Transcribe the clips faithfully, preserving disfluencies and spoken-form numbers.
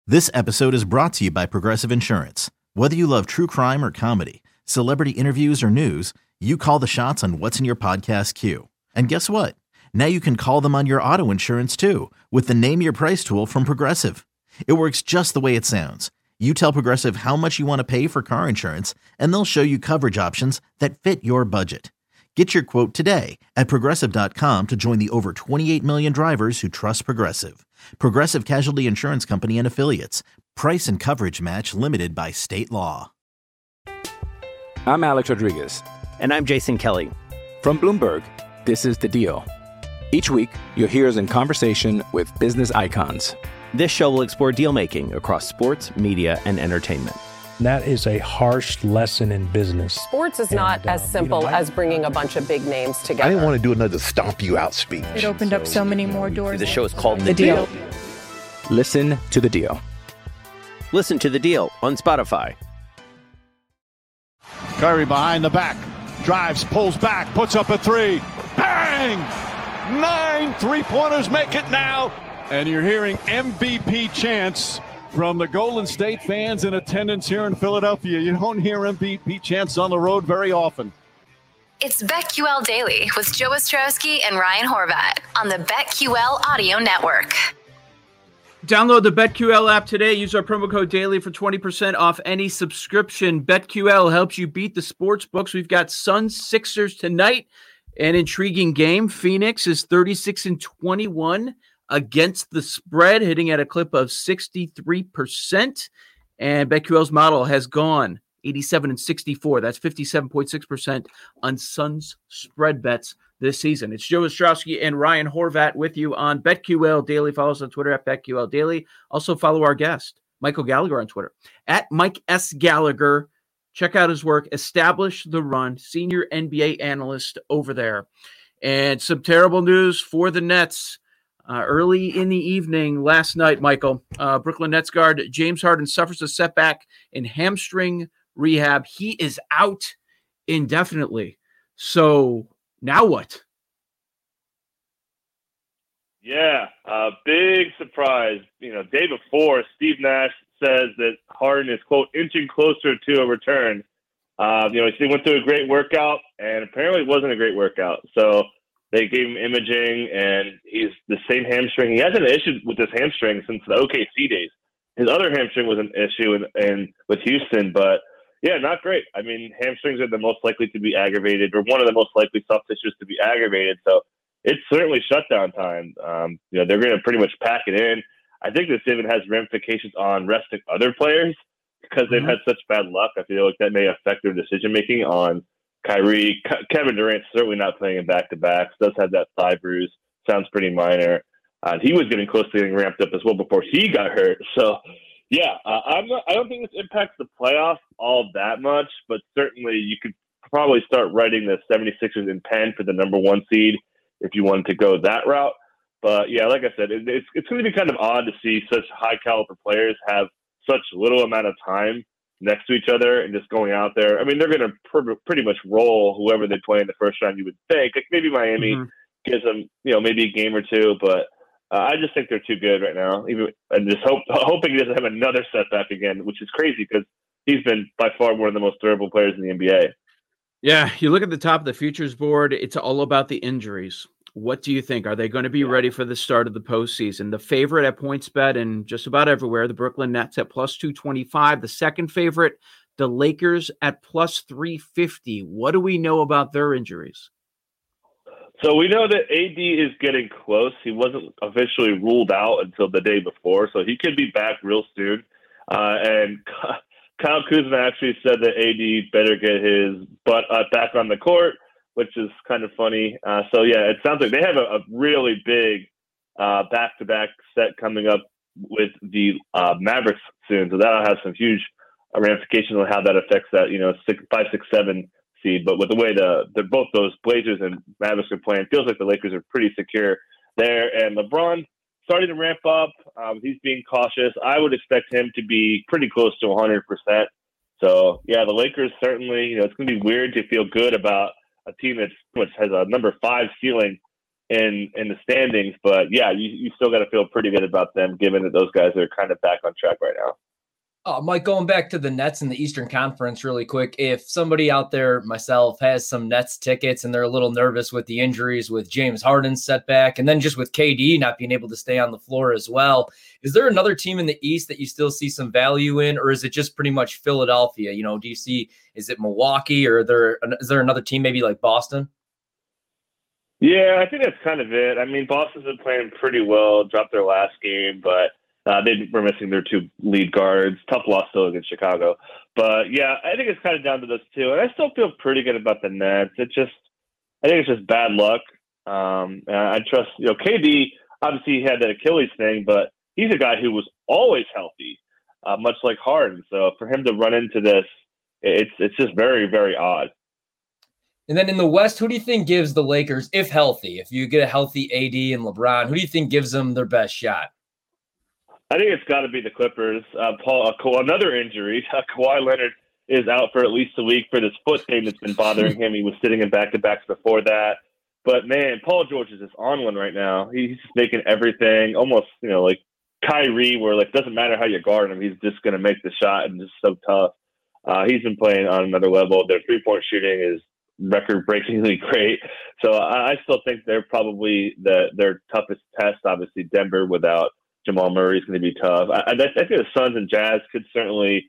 This episode is brought to you by Progressive Insurance. Whether you love true crime or comedy, celebrity interviews or news, you call the shots on what's in your podcast queue. And guess what? Now you can call them on your auto insurance too with the Name Your Price tool from Progressive. It works just the way it sounds. You tell Progressive how much you want to pay for car insurance, and they'll show you coverage options that fit your budget. Get your quote today at Progressive dot com to join the over twenty-eight million drivers who trust Progressive. Progressive Casualty Insurance Company and Affiliates. Price and coverage match limited by state law. I'm Alex Rodriguez. And I'm Jason Kelly. From Bloomberg, this is The Deal. Each week, you'll hear us in conversation with business icons. This show will explore deal-making across sports, media, and entertainment. That is a harsh lesson in business. Sports is and, not as uh, simple you know, as bringing a bunch of big names together. I didn't want to do another stomp you out speech. It opened so, up so many more doors. The show is called The, the deal. deal. Listen to The Deal. Listen to The Deal on Spotify. Curry behind the back. Drives, pulls back, puts up a three. Bang! Nine three-pointers make it now. And you're hearing M V P chants from the Golden State fans in attendance here in Philadelphia. You don't hear M V P chants on the road very often. It's BetQL Daily with Joe Ostrowski and Ryan Horvat on the BetQL Audio Network. Download the BetQL app today. Use our promo code DAILY for twenty percent off any subscription. BetQL helps you beat the sports books. We've got Suns Sixers tonight. An intriguing game. Phoenix is thirty-six and twenty-one against the spread, hitting at a clip of sixty-three percent. And BetQL's model has gone eighty-seven and sixty-four. That's fifty-seven point six percent on Suns spread bets this season. It's Joe Ostrowski and Ryan Horvat with you on BetQL Daily. Follow us on Twitter at BetQL Daily. Also follow our guest, Michael Gallagher, on Twitter at Mike S. Gallagher. Check out his work. Establish the Run, senior N B A analyst over there. And some terrible news for the Nets. Uh, early in the evening last night, Michael, uh, Brooklyn Nets guard James Harden suffers a setback in hamstring rehab. He is out indefinitely. So now what? Yeah, uh, big surprise. You know, day before, Steve Nash says that Harden is, quote, inching closer to a return. Uh, you know, he went through a great workout, and apparently it wasn't a great workout. So they gave him imaging, and he's the same hamstring. He hasn't had an issue with this hamstring since the O K C days. His other hamstring was an issue in, in with Houston, but yeah, not great. I mean, hamstrings are the most likely to be aggravated, or one of the most likely soft tissues to be aggravated. So it's certainly shutdown time. Um, you know, they're going to pretty much pack it in. I think this even has ramifications on resting other players because they've mm-hmm. had such bad luck. I feel like that may affect their decision making on Kyrie. Ke- Kevin Durant certainly not playing in back to backs. Does have that thigh bruise. Sounds pretty minor. Uh, he was getting close to getting ramped up as well before he got hurt. So. Yeah, uh, I'm not, I don't think this impacts the playoffs all that much, but certainly you could probably start writing the seventy-sixers in pen for the number one seed if you wanted to go that route. But yeah, like I said, it, it's it's going to be kind of odd to see such high caliber players have such little amount of time next to each other and just going out there. I mean, they're going to pr- pretty much roll whoever they play in the first round. You would think, like maybe Miami mm-hmm. gives them, you know, maybe a game or two, but. Uh, I just think they're too good right now. Even and just hope, hoping he doesn't have another setback again, which is crazy because he's been by far one of the most durable players in the N B A. Yeah, you look at the top of the futures board, it's all about the injuries. What do you think? Are they going to be yeah. ready for the start of the postseason? The favorite at PointsBet and just about everywhere, the Brooklyn Nets at plus two twenty-five. The second favorite, the Lakers at plus three fifty. What do we know about their injuries? So we know that A D is getting close. He wasn't officially ruled out until the day before, so he could be back real soon. Uh, and Kyle Kuzma actually said that A D better get his butt uh, back on the court, which is kind of funny. Uh, so, yeah, it sounds like they have a, a really big uh, back-to-back set coming up with the uh, Mavericks soon. So that'll have some huge ramifications on how that affects that, you know, six, five, six, seven seed. But with the way the, the both those Blazers and Mavericks are playing, it feels like the Lakers are pretty secure there. And LeBron starting to ramp up. Um, he's being cautious. I would expect him to be pretty close to one hundred percent. So, yeah, the Lakers certainly, you know, it's going to be weird to feel good about a team that's, which has a number five ceiling in in the standings. But yeah, you, you still got to feel pretty good about them, given that those guys are kind of back on track right now. Uh, Mike, going back to the Nets in the Eastern Conference really quick, if somebody out there, myself, has some Nets tickets and they're a little nervous with the injuries, with James Harden's setback, and then just with K D not being able to stay on the floor as well, is there another team in the East that you still see some value in, or is it just pretty much Philadelphia? You know, do you see, is it Milwaukee, or are there, is there another team maybe like Boston? Yeah, I think that's kind of it. I mean, Boston's been playing pretty well, dropped their last game, but Uh, they were missing their two lead guards. Tough loss still against Chicago. But, yeah, I think it's kind of down to those two. And I still feel pretty good about the Nets. It's just – I think it's just bad luck. Um, and I trust – you know, K D, obviously he had that Achilles thing, but he's a guy who was always healthy, uh, much like Harden. So for him to run into this, it's it's just very, very odd. And then in the West, who do you think gives the Lakers, if healthy, if you get a healthy A D and LeBron, who do you think gives them their best shot? I think it's got to be the Clippers. Uh, Paul, uh, another injury. Uh, Kawhi Leonard is out for at least a week for this foot thing that's been bothering him. He was sitting in back-to-backs before that. But, man, Paul George is just on one right now. He's just making everything almost, you know, like Kyrie, where, like, doesn't matter how you guard him. He's just going to make the shot and just so tough. Uh, he's been playing on another level. Their three-point shooting is record-breakingly great. So I, I still think they're probably the, their toughest test. Obviously, Denver without Jamal Murray is going to be tough. I, I think the Suns and Jazz could certainly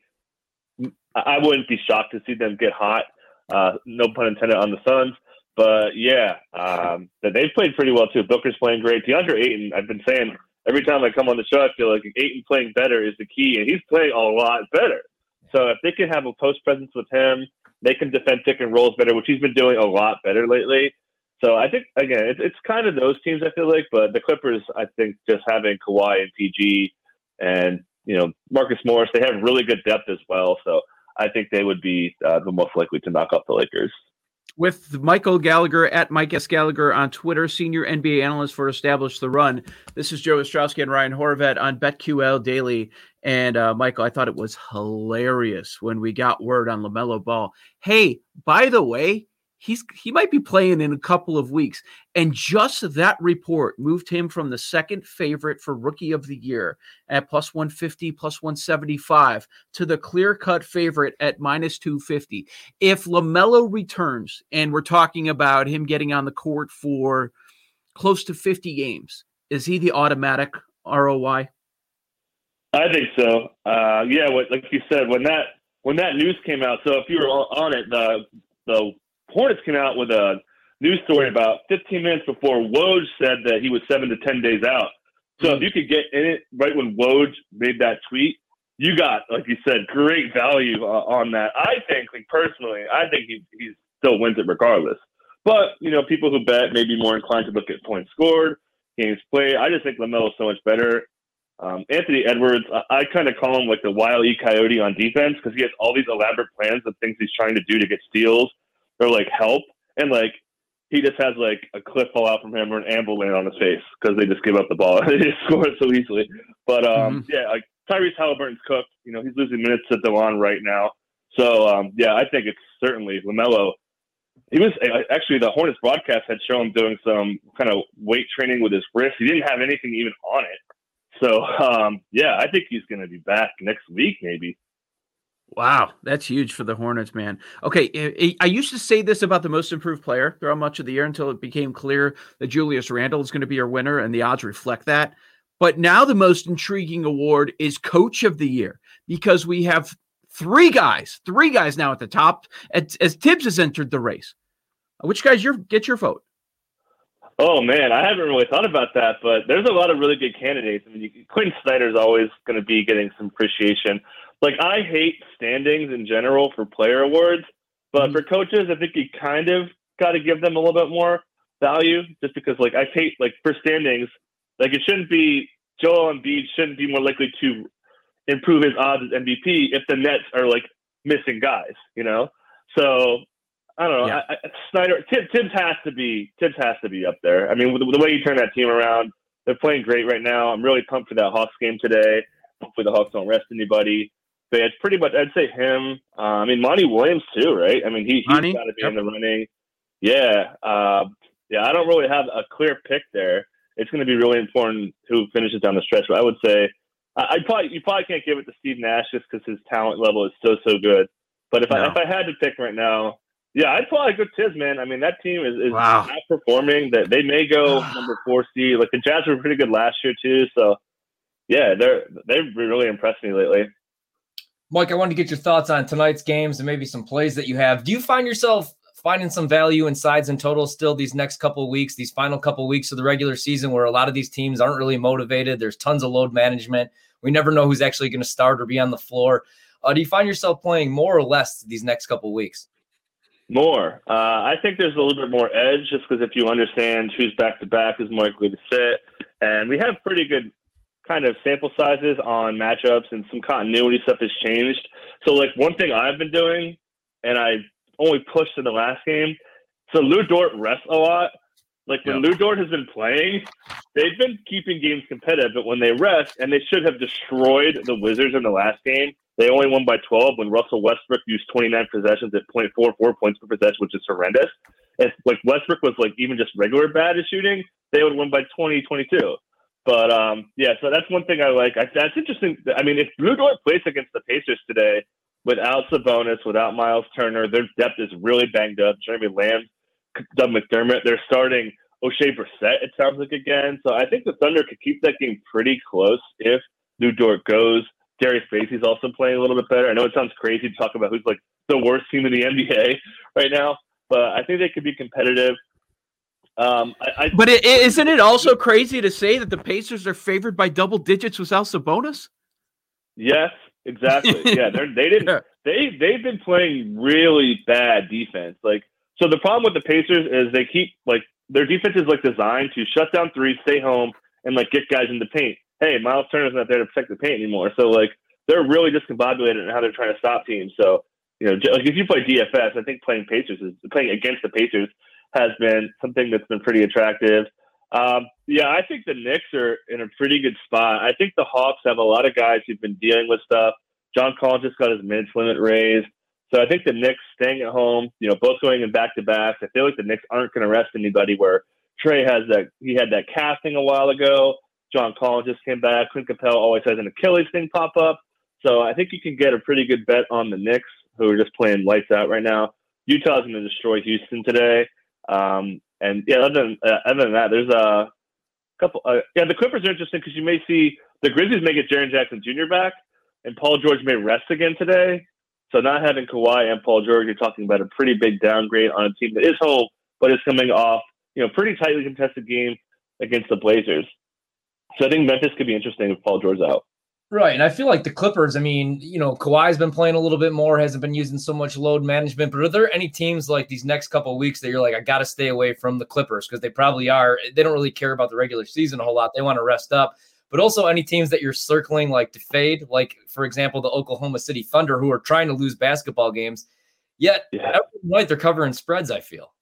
– I wouldn't be shocked to see them get hot. Uh, no pun intended on the Suns. But, yeah, um, they've played pretty well, too. Booker's playing great. DeAndre Ayton, I've been saying every time I come on the show, I feel like Ayton playing better is the key, and he's playing a lot better. So if they can have a post presence with him, they can defend pick and rolls better, which he's been doing a lot better lately. So I think, again, it's, it's kind of those teams, I feel like. But the Clippers, I think, just having Kawhi and P G and, you know, Marcus Morris, they have really good depth as well. So I think they would be uh, the most likely to knock off the Lakers. With Michael Gallagher at Mike S. Gallagher on Twitter, senior N B A analyst for Establish the Run. This is Joe Ostrowski and Ryan Horvat on BetQL Daily. And uh, Michael, I thought it was hilarious when we got word on LaMelo Ball. Hey, by the way, He's he might be playing in a couple of weeks. And just that report moved him from the second favorite for Rookie of the Year at plus one fifty, plus one seventy-five to the clear-cut favorite at minus two fifty. If LaMelo returns, and we're talking about him getting on the court for close to fifty games, is he the automatic R O I? I think so. Uh, yeah, what, like you said, when that when that news came out, so if you were on it, the the Hornets came out with a news story about fifteen minutes before Woj said that he was seven to ten days out. So if you could get in it right when Woj made that tweet, you got, like you said, great value uh, on that. I think, like personally, I think he, he still wins it regardless. But, you know, people who bet may be more inclined to look at points scored, games played. I just think LaMelo is so much better. Um, Anthony Edwards, I, I kind of call him like the Wile E. Coyote on defense because he has all these elaborate plans of things he's trying to do to get steals or like help, and like he just has like a cliff fall out from him or an amble land on his face because they just give up the ball. They just score it so easily. But um, mm-hmm. yeah, like Tyrese Halliburton's cooked. You know, he's losing minutes to DeLon right now. So um, yeah, I think it's certainly LaMelo. He was actually the Hornets broadcast had shown him doing some kind of weight training with his wrist. He didn't have anything even on it. So um, yeah, I think he's going to be back next week maybe. Wow, that's huge for the Hornets, man. Okay, I used to say this about the most improved player throughout much of the year until it became clear that Julius Randle is going to be our winner, and the odds reflect that. But now the most intriguing award is Coach of the Year because we have three guys, three guys now at the top as, as Tibbs has entered the race. Which guys your get your vote? Oh, man, I haven't really thought about that, but there's a lot of really good candidates. I mean, you, Quinn Snyder's always going to be getting some appreciation. Like, I hate standings in general for player awards, but mm-hmm. for coaches, I think you kind of got to give them a little bit more value just because, like, I hate, like, for standings, like, it shouldn't be Joel Embiid shouldn't be more likely to improve his odds as M V P if the Nets are, like, missing guys, you know? So, I don't know. Yeah. I, I, Snyder, Tibbs, Tibbs has to be, Tibbs has to be up there. I mean, with the, the way you turn that team around, they're playing great right now. I'm really pumped for that Hawks game today. Hopefully the Hawks don't rest anybody. But it's pretty much, I'd say him. Uh, I mean, Monty Williams too, right? I mean, he, he's got to be yep. in the running. Yeah. Uh, yeah, I don't really have a clear pick there. It's going to be really important who finishes down the stretch. But I would say I I'd probably you probably can't give it to Steve Nash just because his talent level is so so good. But if no. I if I had to pick right now, yeah, I'd probably go Tiz, man. I mean, that team is, is wow. not performing. That they may go number four seed. Like the Jazz were pretty good last year too. So yeah, they're they've really impressed me lately. Mike, I wanted to get your thoughts on tonight's games and maybe some plays that you have. Do you find yourself finding some value in sides and totals still these next couple of weeks, these final couple of weeks of the regular season where a lot of these teams aren't really motivated? There's tons of load management. We never know who's actually going to start or be on the floor. Uh, do you find yourself playing more or less these next couple of weeks? More. Uh, I think there's a little bit more edge just because if you understand who's back-to-back is more likely to sit. And we have pretty good kind of sample sizes on matchups and some continuity stuff has changed. So, like, one thing I've been doing, and I only pushed in the last game, so Lou Dort rests a lot. Like, when yep. Lou Dort has been playing, they've been keeping games competitive, but when they rest, and they should have destroyed the Wizards in the last game, they only won by twelve when Russell Westbrook used twenty-nine possessions at point four four points per possession, which is horrendous. If, like, Westbrook was, like, even just regular bad at shooting, they would win by twenty, twenty-two. But, um, yeah, so that's one thing I like. I, that's interesting. I mean, if Lou Dort plays against the Pacers today without Sabonis, without Miles Turner, their depth is really banged up. Jeremy Lamb, Doug McDermott, they're starting O'Shea Brissett, it sounds like, again. So I think the Thunder could keep that game pretty close if Lou Dort goes. Darius Basie's also playing a little bit better. I know it sounds crazy to talk about who's, like, the worst team in the N B A right now, but I think they could be competitive. Um, I, I, but it, isn't it also crazy to say that the Pacers are favored by double digits without Sabonis? Yes, exactly. Yeah, they're, they didn't. Yeah. They they've been playing really bad defense. Like, so the problem with the Pacers is they keep like their defense is like designed to shut down threes, stay home, and like get guys in the paint. Hey, Miles Turner's not there to protect the paint anymore, so like they're really discombobulated in how they're trying to stop teams. So you know, like if you play D F S, I think playing Pacers is playing against the Pacers has been something that's been pretty attractive. Um, yeah, I think the Knicks are in a pretty good spot. I think the Hawks have a lot of guys who've been dealing with stuff. John Collins just got his minutes limit raised. So I think the Knicks staying at home, you know, both going in back-to-backs. I feel like the Knicks aren't going to rest anybody where Trey has that, he had that casting a while ago. John Collins just came back. Clint Capella always has an Achilles thing pop up. So I think you can get a pretty good bet on the Knicks, who are just playing lights out right now. Utah's going to destroy Houston today. Um, and yeah, other than, uh, other than that, there's a couple. Uh, yeah, the Clippers are interesting because you may see the Grizzlies may get Jaren Jackson Junior back, and Paul George may rest again today. So not having Kawhi and Paul George, you're talking about a pretty big downgrade on a team that is home, but is coming off, you know, pretty tightly contested game against the Blazers. So I think Memphis could be interesting if Paul George's out. Right, and I feel like the Clippers, I mean, you know, Kawhi's been playing a little bit more, hasn't been using so much load management, but are there any teams like these next couple of weeks that you're like, I got to stay away from the Clippers because they probably are. They don't really care about the regular season a whole lot. They want to rest up. But also any teams that you're circling like to fade, like, for example, the Oklahoma City Thunder, who are trying to lose basketball games, yet yeah. every night they're covering spreads, I feel.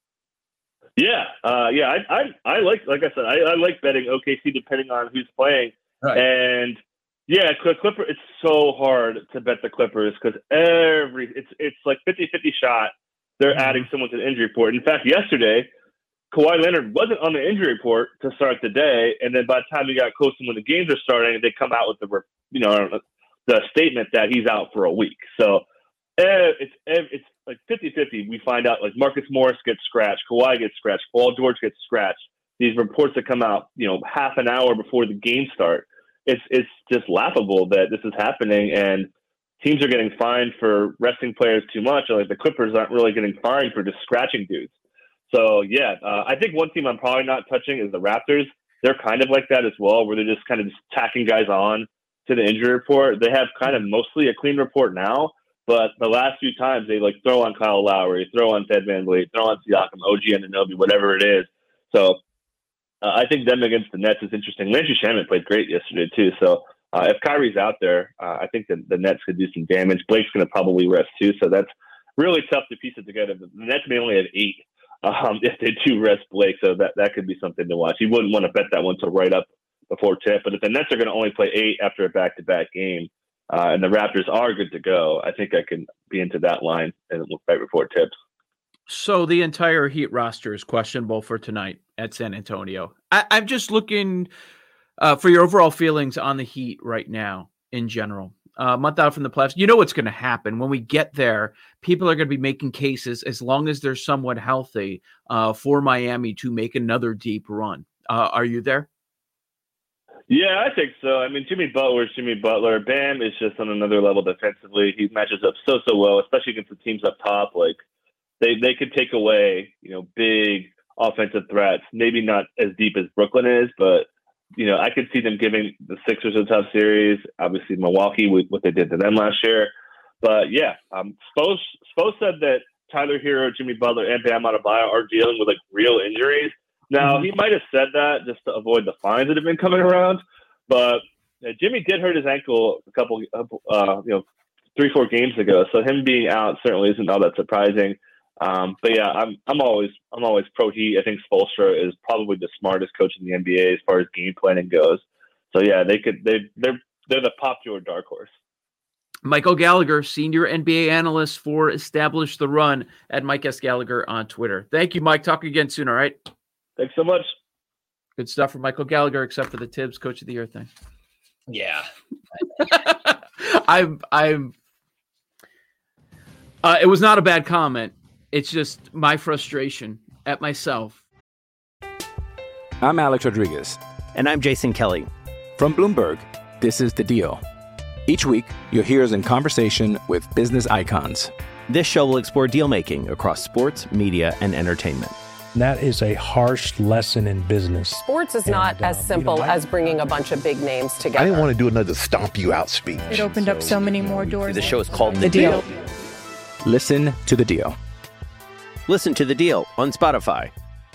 Yeah, uh, yeah, I, I, I like, like I said, I, I like betting O K C depending on who's playing. Right. And yeah, Clipper. It's so hard to bet the Clippers because every it's it's like fifty-fifty shot. They're mm-hmm. adding someone to the injury report. In fact, yesterday, Kawhi Leonard wasn't on the injury report to start the day, and then by the time he got close to when the games are starting, they come out with the you know the statement that he's out for a week. So it's it's like fifty-fifty. We find out like Marcus Morris gets scratched, Kawhi gets scratched, Paul George gets scratched. These reports that come out, you know, half an hour before the game start. It's it's just laughable that this is happening, and teams are getting fined for resting players too much. Like the Clippers aren't really getting fined for just scratching dudes. So yeah, uh, I think one team I'm probably not touching is the Raptors. They're kind of like that as well, where they're just kind of just tacking guys on to the injury report. They have kind of mostly a clean report now, but the last few times they like throw on Kyle Lowry, throw on Fed VanVleet, throw on Siakam, O G Anunoby, whatever it is. So. Uh, I think them against the Nets is interesting. Landry Shamet played great yesterday, too. So uh, if Kyrie's out there, uh, I think that the Nets could do some damage. Blake's going to probably rest, too. So that's really tough to piece it together. The Nets may only have eight um, if they do rest Blake. So that, that could be something to watch. You wouldn't want to bet that one till right up before tip. But if the Nets are going to only play eight after a back-to-back game uh, and the Raptors are good to go, I think I can be into that line and look right before tips. So the entire Heat roster is questionable for tonight at San Antonio. I, I'm just looking uh, for your overall feelings on the Heat right now in general. Uh, a month out from the playoffs, you know what's going to happen. When we get there, people are going to be making cases, as long as they're somewhat healthy, uh, for Miami to make another deep run. Uh, are you there? Yeah, I think so. I mean, Jimmy Butler is Jimmy Butler. Bam is just on another level defensively. He matches up so, so well, especially against the teams up top. Like, they, they could take away, you know, big offensive threats. Maybe not as deep as Brooklyn is, but, you know, I could see them giving the Sixers a tough series. Obviously, Milwaukee, with what they did to them last year. But, yeah, um, Spo, Spo said that Tyler Hero, Jimmy Butler, and Bam Adebayo are dealing with, like, real injuries. Now, mm-hmm. he might have said that just to avoid the fines that have been coming around. But uh, Jimmy did hurt his ankle a couple, uh, you know, three, four games ago. So him being out certainly isn't all that surprising. Um, but yeah, I'm I'm always I'm always pro Heat. I think Spoelstra is probably the smartest coach in the N B A as far as game planning goes. So yeah, they could they they're they're the popular dark horse. Michael Gallagher, senior N B A analyst for Establish the Run, at Mike S. Gallagher on Twitter. Thank you, Mike. Talk again soon. All right. Thanks so much. Good stuff from Michael Gallagher, except for the Tibbs Coach of the Year thing. Yeah. I'm I'm. Uh, it was not a bad comment. It's just my frustration at myself. I'm Alex Rodriguez. And I'm Jason Kelly. From Bloomberg, this is The Deal. Each week, you'll hear us in conversation with business icons. This show will explore deal-making across sports, media, and entertainment. That is a harsh lesson in business. Sports is not and, uh, as simple you know, I, as bringing a bunch of big names together. I didn't want to do another stomp you out speech. It opened so, up so many more doors. The show is called The, the deal. deal. Listen to The Deal. Listen to The Deal on Spotify.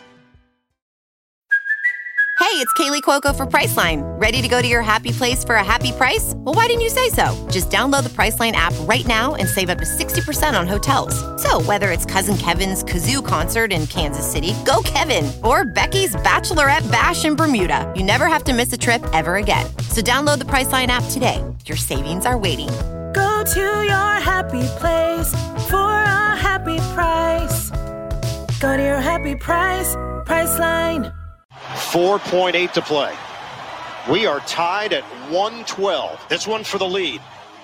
Hey, it's Kaylee Cuoco for Priceline. Ready to go to your happy place for a happy price? Well, why didn't you say so? Just download the Priceline app right now and save up to sixty percent on hotels. So whether it's Cousin Kevin's Kazoo Concert in Kansas City, go Kevin, or Becky's Bachelorette Bash in Bermuda, you never have to miss a trip ever again. So download the Priceline app today. Your savings are waiting. Go to your happy place for a happy price. Go to your happy price, Priceline. four point eight to play. We are tied at one twelve. This one for the lead.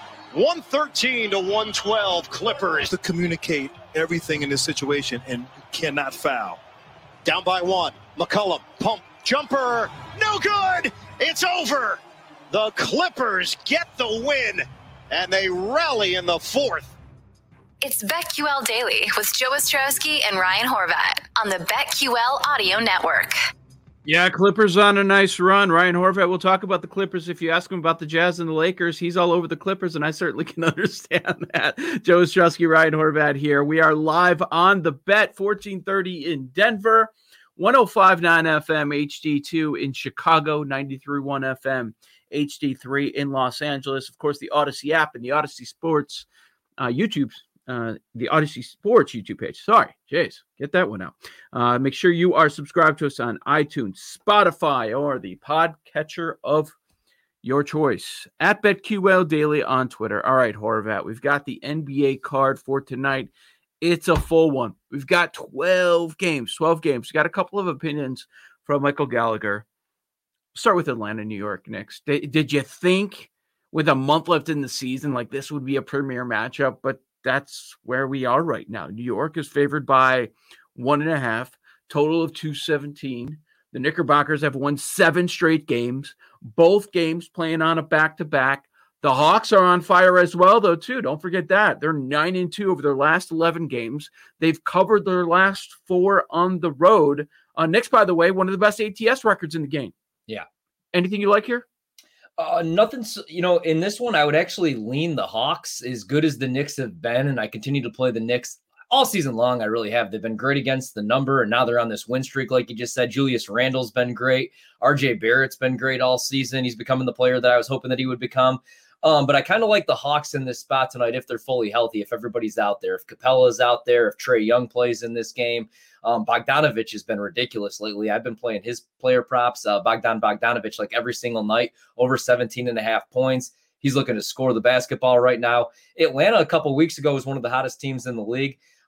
one thirteen to one twelve Clippers. To communicate everything in this situation and cannot foul. Down by one. McCollum, pump, jumper, no good. It's over. The Clippers get the win, and they rally in the fourth. It's BetQL Daily with Joe Ostrowski and Ryan Horvat on the BetQL Audio Network. Yeah, Clippers on a nice run. Ryan Horvat will talk about the Clippers. If you ask him about the Jazz and the Lakers, he's all over the Clippers, and I certainly can understand that. Joe Ostrowski, Ryan Horvat here. We are live on the Bet, fourteen thirty in Denver, one oh five point nine F M, H D two in Chicago, ninety-three point one F M, H D three in Los Angeles. Of course, the Odyssey app and the Odyssey Sports uh, YouTube Uh, the Odyssey Sports YouTube page. Sorry, jeez, get that one out. Uh, make sure you are subscribed to us on iTunes, Spotify, or the podcatcher of your choice. At BetQL Daily on Twitter. All right, Horvat, we've got the N B A card for tonight. It's a full one. We've got twelve games, twelve games. We got a couple of opinions from Michael Gallagher. Start with Atlanta, New York next. Did, did you think with a month left in the season, like this would be a premier matchup? But that's where we are right now. New York is favored by one and a half, total of two seventeen. The Knickerbockers have won seven straight games, both games playing on a back-to-back. The Hawks are on fire as well, though, too. Don't forget that. They're nine and two over their last eleven games. They've covered their last four on the road. Uh, Knicks, by the way, one of the best A T S records in the game. Yeah. Anything you like here? Uh, nothing, you know, in this one, I would actually lean the Hawks as good as the Knicks have been, and I continue to play the Knicks all season long. I really have. They've been great against the number, and now they're on this win streak, like you just said. Julius Randle's been great. R J Barrett's been great all season. He's becoming the player that I was hoping that he would become. Um, but I kind of like the Hawks in this spot tonight if they're fully healthy, if everybody's out there, if Capella's out there, if Trae Young plays in this game. Um, Bogdanovich has been ridiculous lately. I've been playing his player props, uh, Bogdan Bogdanovich, like every single night, over seventeen and a half points. He's looking to score the basketball right now. Atlanta a couple weeks ago was one of the hottest teams in the league.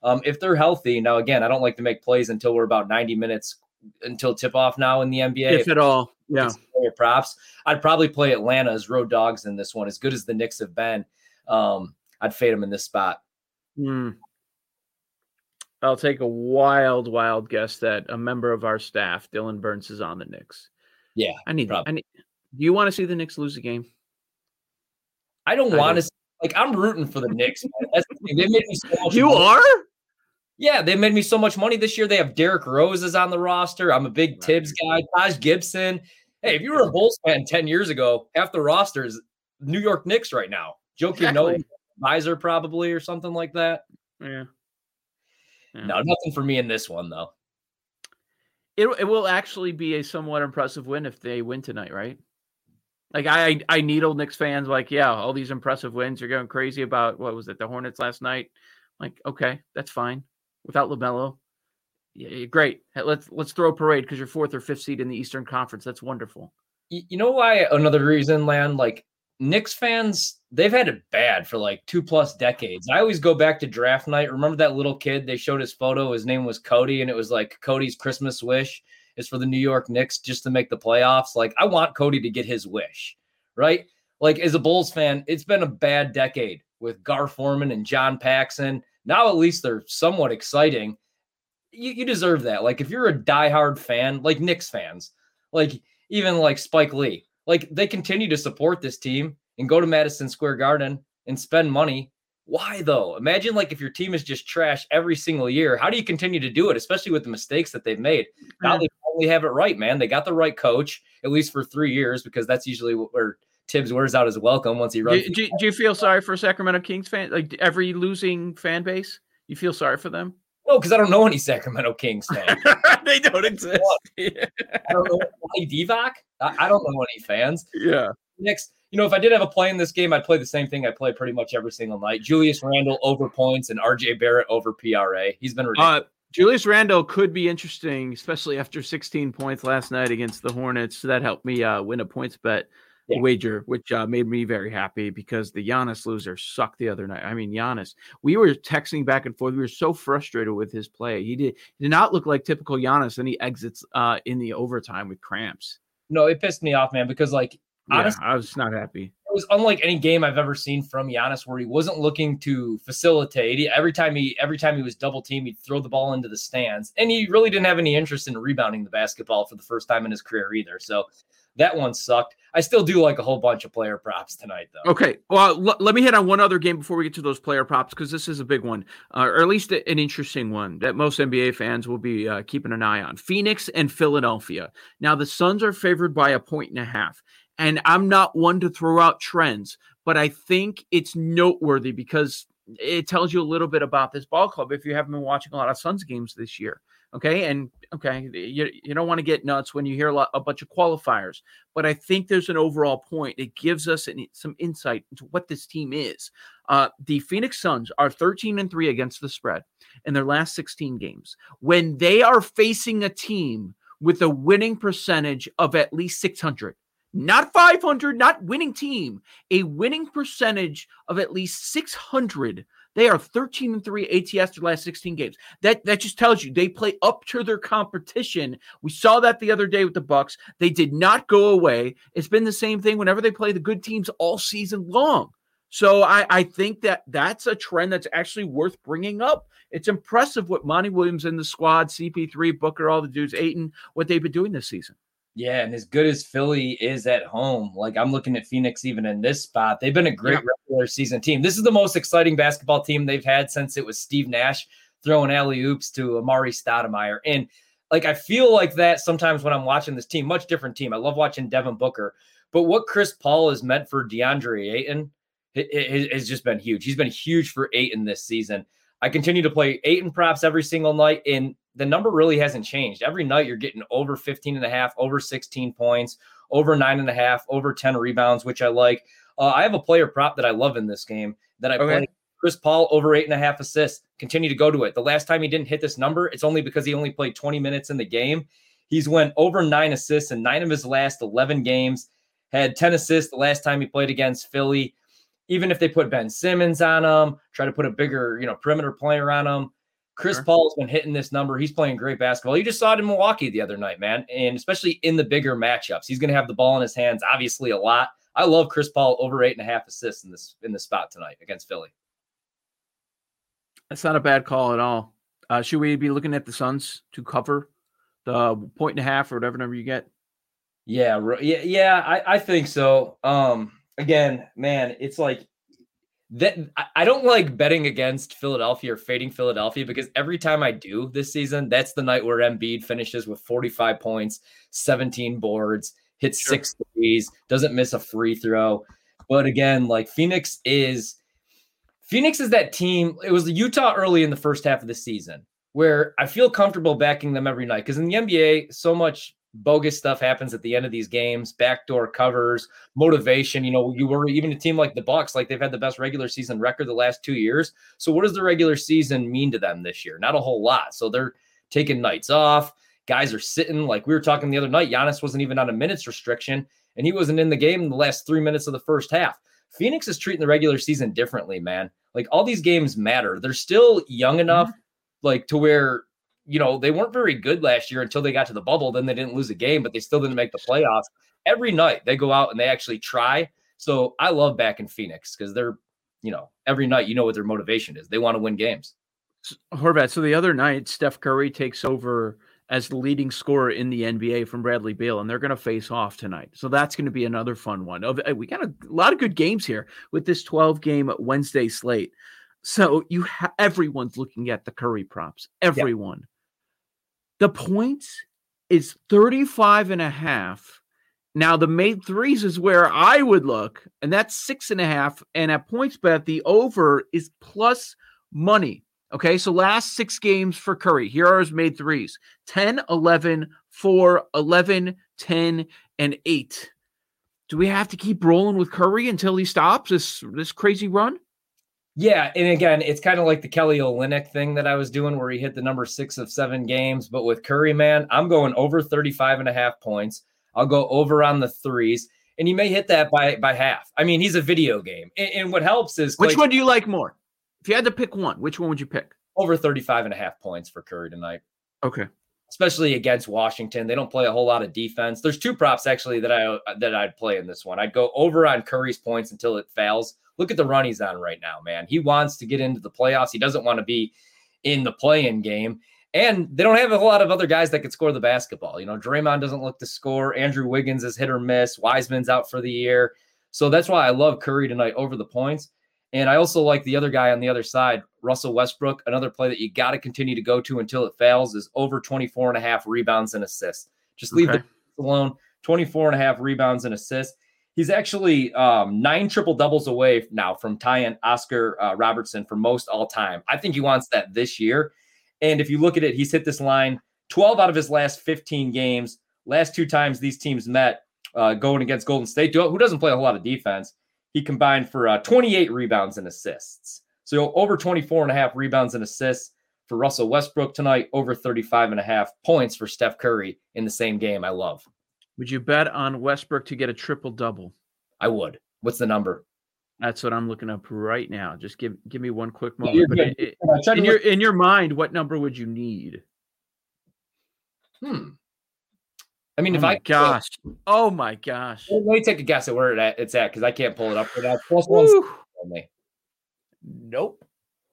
Um, if they're healthy, now again, I don't like to make plays until we're about ninety minutes until tip off now in the N B A. If at all, yeah. Props. I'd probably play Atlanta as road dogs in this one. As good as the Knicks have been, um, I'd fade them in this spot. Hmm. I'll take a wild, wild guess that a member of our staff, Dylan Burns, is on the Knicks. Yeah, I need. probably. I need. Do you want to see the Knicks lose a game? I don't I want do. to. Like, I'm rooting for the Knicks. Man. That's the thing. They made me so much You money. are? Yeah, they made me so much money this year. They have Derrick Rose is on the roster. I'm a big Tibbs guy. Taj Gibson. Hey, if you were a Bulls fan ten years ago, half the roster is New York Knicks right now. Joakim Exactly. Noah, Visor probably, or something like that. Yeah. Yeah. No, nothing for me in this one, though. It it will actually be a somewhat impressive win if they win tonight, right? Like I I needle Knicks fans like, yeah, all these impressive wins. You're going crazy about what was it, the Hornets last night? Like, okay, that's fine. Without LaMelo, yeah, great. Let's let's throw a parade because you're fourth or fifth seed in the Eastern Conference. That's wonderful. You, you know why? Another reason, Lan, like Knicks fans, they've had it bad for like two plus decades. I always go back to draft night. Remember that little kid? They showed his photo. His name was Cody, and it was like Cody's Christmas wish is for the New York Knicks just to make the playoffs. Like, I want Cody to get his wish, right? Like, as a Bulls fan, it's been a bad decade with Gar Forman and John Paxson. Now at least they're somewhat exciting. You, you deserve that. Like, if you're a diehard fan, like Knicks fans, like even like Spike Lee, like they continue to support this team and go to Madison Square Garden and spend money. Why though? Imagine like if your team is just trash every single year. How do you continue to do it, especially with the mistakes that they've made? Now they finally have it right, man. They got the right coach, at least for three years, because that's usually where Tibbs wears out his welcome once he runs. Do, do, do you feel sorry for Sacramento Kings fans? Like every losing fan base, you feel sorry for them? No, because I don't know any Sacramento Kings fans. They don't exist. I don't know any Divac. I, I don't know any fans. Yeah. Next, you know, if I did have a play in this game, I'd play the same thing I play pretty much every single night. Julius Randle over points and R J Barrett over P R A. He's been ridiculous. Uh, Julius Randle could be interesting, especially after sixteen points last night against the Hornets. So that helped me uh, win a points bet yeah. wager, which uh, made me very happy because the Giannis loser sucked the other night. I mean, Giannis, we were texting back and forth. We were so frustrated with his play. He did, he did not look like typical Giannis, and he exits uh, in the overtime with cramps. No, it pissed me off, man, because like, yeah, honestly, I was not happy. It was unlike any game I've ever seen from Giannis where he wasn't looking to facilitate. He, every time he every time he was double teamed, he'd throw the ball into the stands. And he really didn't have any interest in rebounding the basketball for the first time in his career either. So that one sucked. I still do like a whole bunch of player props tonight, though. Okay. Well, l- let me hit on one other game before we get to those player props, because this is a big one, uh, or at least a- an interesting one that most N B A fans will be uh, keeping an eye on. Phoenix and Philadelphia. Now, the Suns are favored by a point and a half. And I'm not one to throw out trends, but I think it's noteworthy because it tells you a little bit about this ball club if you haven't been watching a lot of Suns games this year. Okay. And okay, you, you don't want to get nuts when you hear a, lot, a bunch of qualifiers, but I think there's an overall point. It gives us an, some insight into what this team is. Uh, the Phoenix Suns are thirteen and three against the spread in their last sixteen games. When they are facing a team with a winning percentage of at least six hundred, not five hundred, not winning team, a winning percentage of at least six hundred. They are thirteen and three A T S their last sixteen games. That that just tells you they play up to their competition. We saw that the other day with the Bucks. They did not go away. It's been the same thing whenever they play the good teams all season long. So I, I think that that's a trend that's actually worth bringing up. It's impressive what Monty Williams and the squad, C P three, Booker, all the dudes, Ayton, what they've been doing this season. Yeah, and as good as Philly is at home, like I'm looking at Phoenix even in this spot. They've been a great yeah. regular season team. This is the most exciting basketball team they've had since it was Steve Nash throwing alley-oops to Amari Stoudemire. And like I feel like that sometimes when I'm watching this team, much different team. I love watching Devin Booker. But what Chris Paul has meant for DeAndre Ayton it, it, it has just been huge. He's been huge for Ayton this season. I continue to play Ayton props every single night, and the number really hasn't changed. Every night you're getting over fifteen and a half, over sixteen points, over nine and a half, over ten rebounds, which I like. Uh, I have a player prop that I love in this game that I okay. play. Chris Paul over eight and a half assists. Continue to go to it. The last time he didn't hit this number, it's only because he only played twenty minutes in the game. He's went over nine assists in nine of his last eleven games, had ten assists the last time he played against Philly. Even if they put Ben Simmons on him, try to put a bigger, you know, perimeter player on him, Chris Sure. Paul's been hitting this number. He's playing great basketball. You just saw it in Milwaukee the other night, man, and especially in the bigger matchups. He's going to have the ball in his hands, obviously, a lot. I love Chris Paul over eight and a half assists in this in this spot tonight against Philly. That's not a bad call at all. Uh, should we be looking at the Suns to cover the point and a half or whatever number you get? Yeah, yeah, yeah. I, I think so. Um, again, man, it's like that. I don't like betting against Philadelphia or fading Philadelphia because every time I do this season, that's the night where Embiid finishes with forty-five points, seventeen boards, hits Sure. six threes, doesn't miss a free throw. But again, like Phoenix is Phoenix is that team. It was Utah early in the first half of the season where I feel comfortable backing them every night because in the N B A, so much bogus stuff happens at the end of these games, backdoor covers, motivation. You know, you worry even a team like the Bucks, like they've had the best regular season record the last two years. So what does the regular season mean to them this year? Not a whole lot. So they're taking nights off. Guys are sitting. Like we were talking the other night, Giannis wasn't even on a minutes restriction, and he wasn't in the game in the last three minutes of the first half. Phoenix is treating the regular season differently, man. Like all these games matter. They're still young enough, mm-hmm. like to where, you know, they weren't very good last year until they got to the bubble. Then they didn't lose a game, but they still didn't make the playoffs. Every night they go out and they actually try. So I love back in Phoenix because they're, you know, every night, you know what their motivation is. They want to win games. Horvat, so the other night, Steph Curry takes over as the leading scorer in the N B A from Bradley Beal, and they're going to face off tonight. So that's going to be another fun one. We got a lot of good games here with this twelve-game Wednesday slate. So you ha- everyone's looking at the Curry props. Everyone. Yeah. The points is thirty-five and a half. Now, the made threes is where I would look, and that's six and a half. And at PointsBet, the over is plus money. Okay, so last six games for Curry. Here are his made threes. ten, eleven, four, eleven, ten, and eight. Do we have to keep rolling with Curry until he stops this, this crazy run? Yeah, and again, it's kind of like the Kelly Olynyk thing that I was doing where he hit the number six of seven games. But with Curry, man, I'm going over thirty-five and a half points. I'll go over on the threes, and he may hit that by, by half. I mean, he's a video game. And, and what helps is... Which Clay, one do you like more? If you had to pick one, which one would you pick? Over thirty-five and a half points for Curry tonight. Okay. Especially against Washington. They don't play a whole lot of defense. There's two props actually that I that I'd play in this one. I'd go over on Curry's points until it fails. Look at the run he's on right now, man. He wants to get into the playoffs. He doesn't want to be in the play-in game. And they don't have a lot of other guys that could score the basketball. You know, Draymond doesn't look to score. Andrew Wiggins is hit or miss. Wiseman's out for the year. So that's why I love Curry tonight over the points. And I also like the other guy on the other side, Russell Westbrook. Another play that you got to continue to go to until it fails is over twenty-four and a half rebounds and assists. Just leave okay. the alone. twenty-four and a half rebounds and assists. He's actually um, nine triple doubles away now from tying Oscar uh, Robertson for most all time. I think he wants that this year. And if you look at it, he's hit this line twelve out of his last fifteen games. Last two times these teams met uh, going against Golden State, who doesn't play a whole lot of defense. He combined for uh, twenty-eight rebounds and assists. So over twenty-four and a half rebounds and assists for Russell Westbrook tonight, over thirty-five and a half points for Steph Curry in the same game. I love. Would you bet on Westbrook to get a triple-double? I would. What's the number? That's what I'm looking up right now. Just give give me one quick moment. Yeah, but it, it, in, your, in your mind, what number would you need? Hmm. I mean, oh if my I gosh, oh my gosh, let me take a guess at where it's at because I can't pull it up for that. Plus one only. Nope.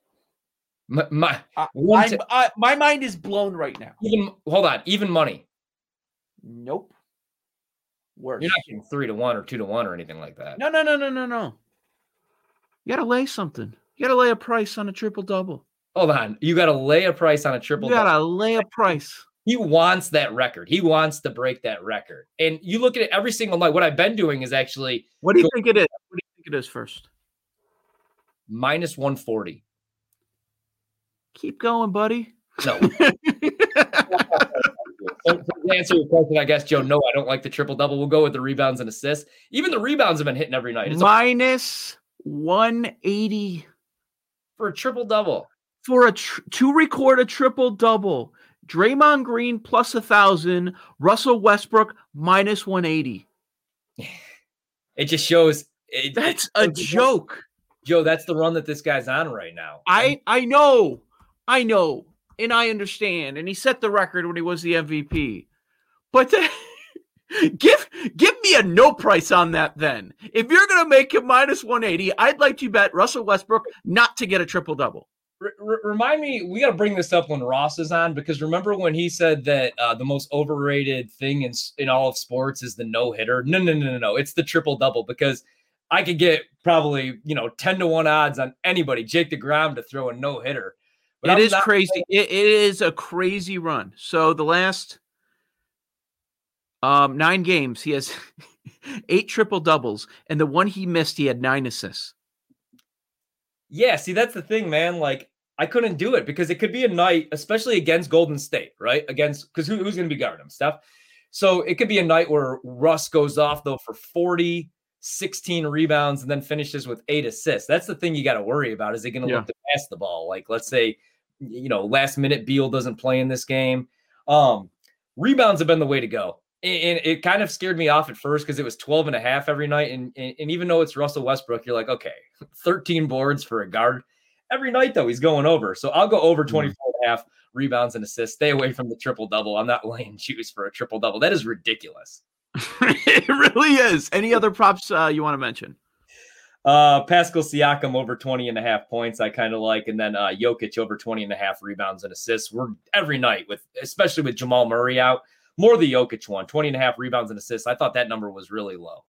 My my, I, t- I, my mind is blown right now. Even hold on, even money. Nope. Worse. You're not getting three to one or two to one or anything like that. No, no, no, no, no, no. You got to lay something. You got to lay a price on a triple double. Hold on, you got to lay a price on a triple. You got to lay a price. He wants that record. He wants to break that record. And you look at it every single night. What I've been doing is actually. What do you think it is? What do you think it is first? Minus one forty. Keep going, buddy. No. So to answer your question, I guess, Joe, no, I don't like the triple double. We'll go with the rebounds and assists. Even the rebounds have been hitting every night. It's minus one eighty for a triple double. For a tr- to record a triple double. Draymond Green plus a thousand, Russell Westbrook minus one eighty. It just shows it, that's a joke. Joe, that's the run that this guy's on right now. I, I know. I know. and I understand, and he set the record when he was the M V P. But the, give give me a no price on that then. If you're going to make him minus one eighty, I'd like to bet Russell Westbrook not to get a triple-double. R- remind me, we got to bring this up when Ross is on, because remember when he said that uh, the most overrated thing in in all of sports is the no-hitter? No, no, no, no, no. It's the triple-double, because I could get probably, you know, ten to one odds on anybody, Jake DeGrom, to throw a no-hitter. But it I'm is crazy. It, it is a crazy run. So the last um, nine games, he has eight triple-doubles, and the one he missed, he had nine assists. Yeah, see, that's the thing, man. Like, I couldn't do it because it could be a night, especially against Golden State, right? Against, because who, who's going to be guarding him? Steph? So it could be a night where Russ goes off, though, for forty, sixteen rebounds, and then finishes with eight assists. That's the thing you got to worry about. Is he going to yeah. look to pass the ball? Like, let's say, you know, last minute Beal doesn't play in this game. Um, rebounds have been the way to go. And it kind of scared me off at first because it was twelve and a half every night. And, and, and even though it's Russell Westbrook, you're like, okay, thirteen boards for a guard. Every night, though, he's going over. So I'll go over twenty-four and a half rebounds and assists. Stay away from the triple-double. I'm not laying juice for a triple-double. That is ridiculous. It really is. Any other props uh, you want to mention? Uh, Pascal Siakam over twenty and a half points, I kind of like. And then uh, Jokic over twenty and a half rebounds and assists. We're every night, with especially with Jamal Murray out. More the Jokic one, twenty and a half rebounds and assists. I thought that number was really low.